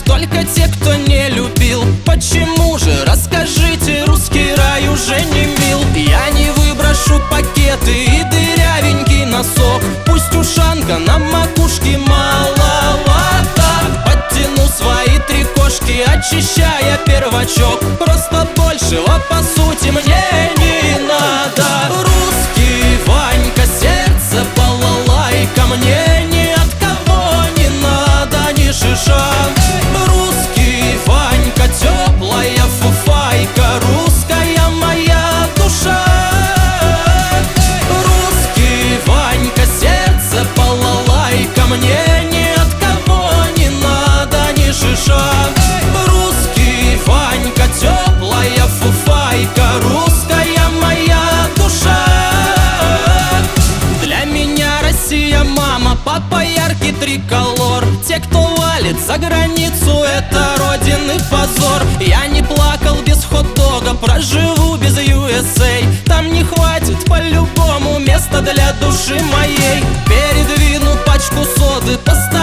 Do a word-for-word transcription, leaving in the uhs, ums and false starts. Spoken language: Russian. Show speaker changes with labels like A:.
A: только те, кто не любил. Почему же, расскажите, русский рай уже не мил? Я не выброшу пакеты и дырявенький носок. Пусть ушанка на макушке маловато. Подтяну свои три кошки, очищая первачок. Просто большего по сути мне не надо. Русский Ванька, сердце балалайка, мне ни от кого не надо ни шиша. Русский Ванька, теплая фуфайка, русская моя душа. Русский Ванька, сердце балалайка, мне ни от кого не надо ни шиша. Русский Ванька, теплая фуфайка, русская моя душа. Для меня Россия мама, папа яркий триколор. Те, кто валит за границу, это родины позор. Я не плакал без хот-дога, проживу без ю эс эй. Там не хватит по-любому места для души моей. Передвину пачку соды, поставлю